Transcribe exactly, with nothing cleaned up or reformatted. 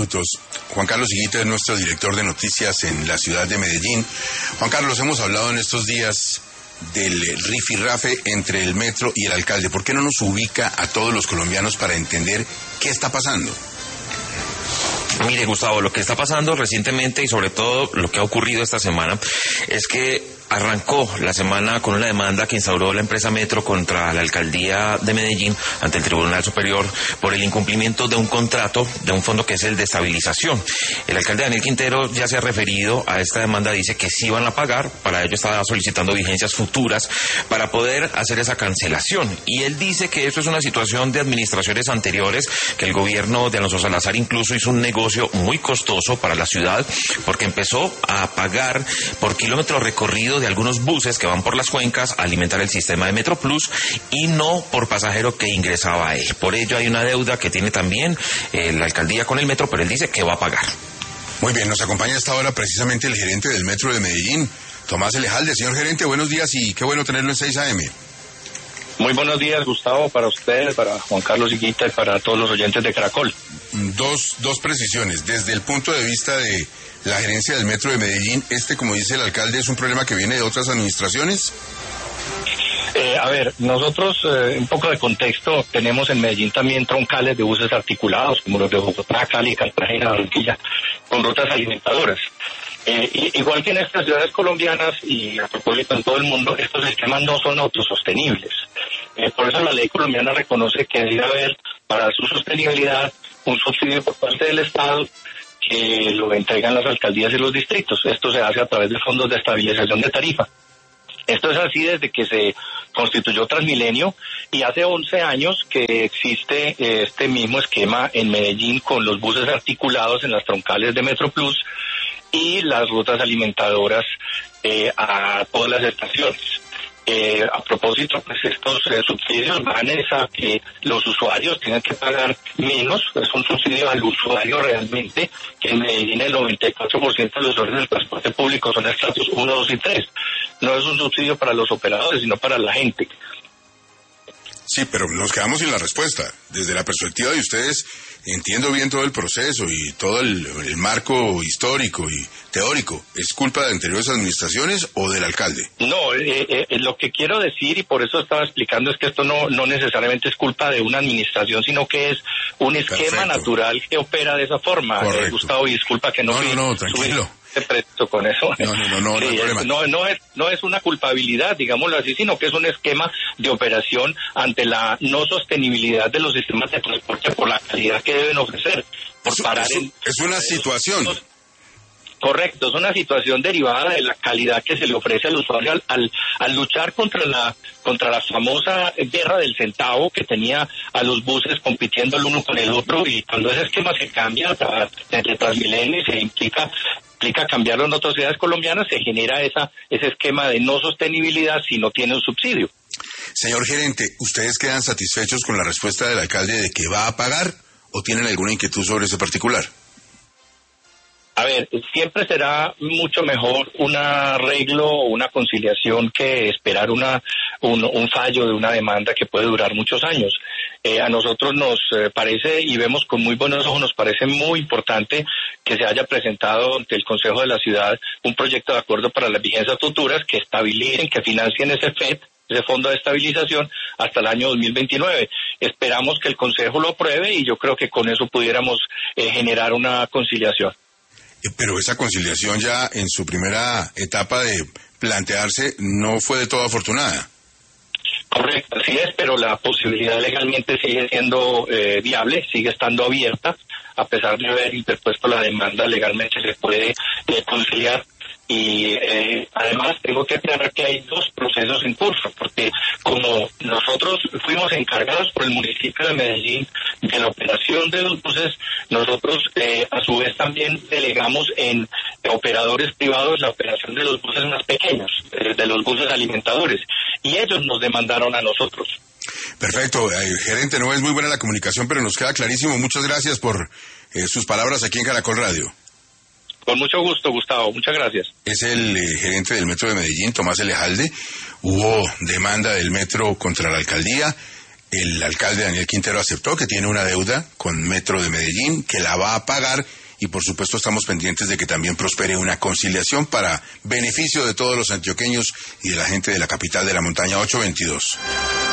minutos. Juan Carlos Higuita es nuestro director de noticias en la ciudad de Medellín. Juan Carlos, hemos hablado en estos días del rifirrafe entre el metro y el alcalde. ¿Por qué no nos ubica a todos los colombianos para entender qué está pasando? Mire, Gustavo, lo que está pasando recientemente y sobre todo lo que ha ocurrido esta semana es que arrancó la semana con una demanda que instauró la empresa Metro contra la alcaldía de Medellín ante el Tribunal Superior por el incumplimiento de un contrato de un fondo que es el de estabilización. El alcalde Daniel Quintero ya se ha referido a esta demanda, dice que sí van a pagar, para ello está solicitando vigencias futuras para poder hacer esa cancelación. Y él dice que esto es una situación de administraciones anteriores, que el gobierno de Alonso Salazar incluso hizo un negocio muy costoso para la ciudad porque empezó a pagar por kilómetro recorrido de algunos buses que van por las cuencas a alimentar el sistema de Metro Plus y no por pasajero que ingresaba a él. Por ello hay una deuda que tiene también eh, la alcaldía con el metro, pero él dice que va a pagar. Muy bien, nos acompaña a esta hora precisamente el gerente del Metro de Medellín, Tomás Elejalde. Señor gerente, buenos días y qué bueno tenerlo en seis A M. Muy buenos días, Gustavo, para usted, para Juan Carlos Higuita y para todos los oyentes de Caracol. Dos, dos precisiones. Desde el punto de vista de la gerencia del Metro de Medellín, este, como dice el alcalde, ¿es un problema que viene de otras administraciones? Eh, a ver, nosotros, eh, un poco de contexto, tenemos en Medellín también troncales de buses articulados, como los de Bogotá, Cali, Cartagena, Barranquilla, con rutas alimentadoras. Eh, igual que en estas ciudades colombianas y a propósito en todo el mundo, estos sistemas no son autosostenibles. Eh, por eso la ley colombiana reconoce que debe haber para su sostenibilidad un subsidio por parte del Estado que lo entregan las alcaldías y los distritos. Esto se hace a través de fondos de estabilización de tarifa. Esto es así desde que se constituyó Transmilenio y hace once años que existe este mismo esquema en Medellín con los buses articulados en las troncales de Metro Plus y las rutas alimentadoras eh, a todas las estaciones. Eh, a propósito, pues estos eh, subsidios van a que los usuarios tienen que pagar menos, es un subsidio al usuario realmente, que en Medellín el noventa y cuatro por ciento de los usuarios del transporte público son estratos uno, dos y tres. No es un subsidio para los operadores, sino para la gente. Sí, pero nos quedamos sin la respuesta. Desde la perspectiva de ustedes, entiendo bien todo el proceso y todo el, el marco histórico y teórico. ¿Es culpa de anteriores administraciones o del alcalde? No, eh, eh, lo que quiero decir, y por eso estaba explicando, es que esto no, no necesariamente es culpa de una administración, sino que es un esquema Perfecto. natural que opera de esa forma. Eh, Gustavo, y disculpa que no... No, no, no, tranquilo. Con eso. No, no, no, no, sí, no, hay no, no, es, no es una culpabilidad, digámoslo así, sino que es un esquema de operación ante la no sostenibilidad de los sistemas de transporte por la calidad que deben ofrecer. Por es, parar es, en, es una situación. Los, correcto, es una situación derivada de la calidad que se le ofrece al usuario al, al, al luchar contra la contra la famosa guerra del centavo que tenía a los buses compitiendo el uno con el otro, y cuando ese esquema se cambia entre Transmilenio y se implica implica cambiarlo en otras ciudades colombianas, se genera esa ese esquema de no sostenibilidad si no tiene un subsidio. Señor gerente, ¿ustedes quedan satisfechos con la respuesta del alcalde de que va a pagar o tienen alguna inquietud sobre ese particular? A ver, siempre será mucho mejor un arreglo o una conciliación que esperar una un, un fallo de una demanda que puede durar muchos años. Eh, a nosotros nos eh, parece, y vemos con muy buenos ojos, nos parece muy importante que se haya presentado ante el Consejo de la Ciudad un proyecto de acuerdo para las vigencias futuras que estabilicen, que financien ese F E D, ese Fondo de Estabilización, hasta el año dos mil veintinueve. Esperamos que el Consejo lo apruebe y yo creo que con eso pudiéramos eh, generar una conciliación. Pero esa conciliación ya en su primera etapa de plantearse no fue de todo afortunada. Correcto, así es, pero la posibilidad legalmente sigue siendo eh, viable, sigue estando abierta, a pesar de haber interpuesto la demanda, legalmente se puede eh, conciliar. Y eh, además tengo que aclarar que hay dos procesos en curso, porque como nosotros fuimos encargados por el municipio de Medellín de la operación de los buses, nosotros eh, a su vez también delegamos en operadores privados la operación de los buses más pequeños, eh, de los buses alimentadores, y ellos nos demandaron a nosotros. Perfecto, eh, gerente, no es muy buena la comunicación, pero nos queda clarísimo. Muchas gracias por eh, sus palabras aquí en Caracol Radio. Con mucho gusto, Gustavo. Muchas gracias. Es el eh, gerente del Metro de Medellín, Tomás Elejalde. Hubo demanda del Metro contra la alcaldía. El alcalde Daniel Quintero aceptó que tiene una deuda con Metro de Medellín, que la va a pagar, y por supuesto estamos pendientes de que también prospere una conciliación para beneficio de todos los antioqueños y de la gente de la capital de la montaña. ocho veintidós.